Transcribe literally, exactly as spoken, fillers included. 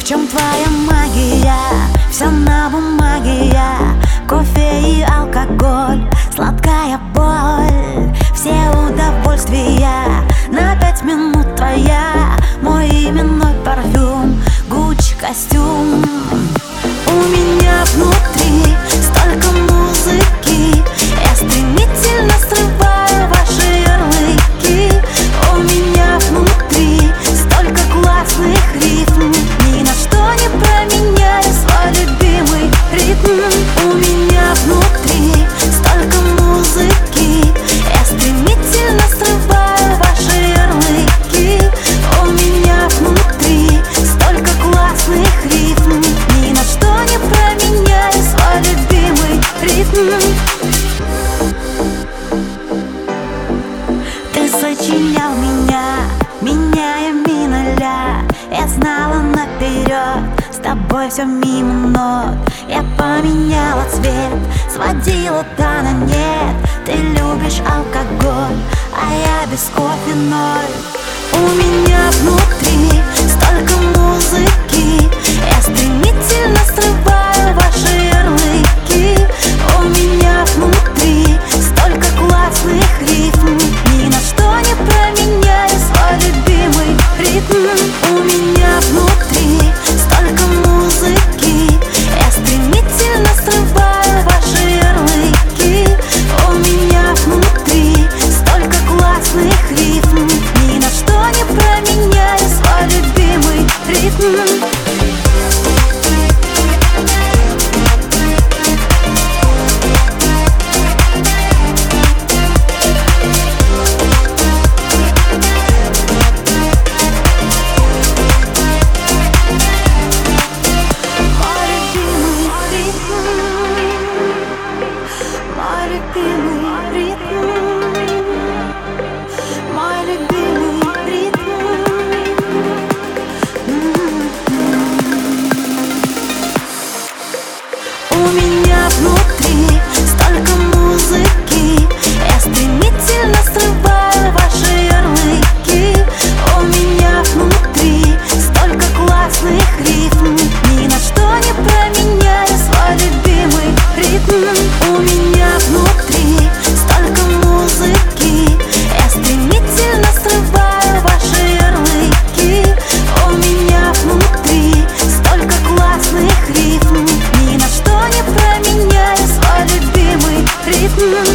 чем твоя магия? Все на бумаге я. Кофе и алкоголь, сладкая боль, все удовольствия на пять минут твоя. Мой именной парфюм, Гуччи костюм. У меня внутри столько музыки, я стремительно срываю ваши ярлыки. У меня внутри столько классных рифм, ни на что не променяю свой любимый ритм. У меня внутри столько музыки, я стремительно срываю ваши ярлыки. У меня внутри столько классных рифм, ни на что не променяю свой любимый ритм. Ты сочинял меня, меняя ми ноля. Я знала наперед, с тобой все мимо нот. Я поменяла цвет, сводила да на нет. Ты любишь алкоголь, а я без кофе ноль. У меня внутри столько музыки, я стремительно срываю ваши ярлыки. У меня внутри столько классных рифм, ни на что не променяю свой любимый ритм. У меня внутри столько музыки, я стремительно срываю ваши ярлыки. У меня внутри столько классных рифм, ни на что не променяю свой любимый ритм. У меня внутри столько музыки, я стремительно срываю ваши ярлыки. У меня внутри столько классных рифм, ни на что не променяю свой любимый ритм. У меня внутри столько музыки, я стремительно срываю ваши ярлыки. У меня внутри столько классных рифм, ни на что не променяю свой любимый ритм.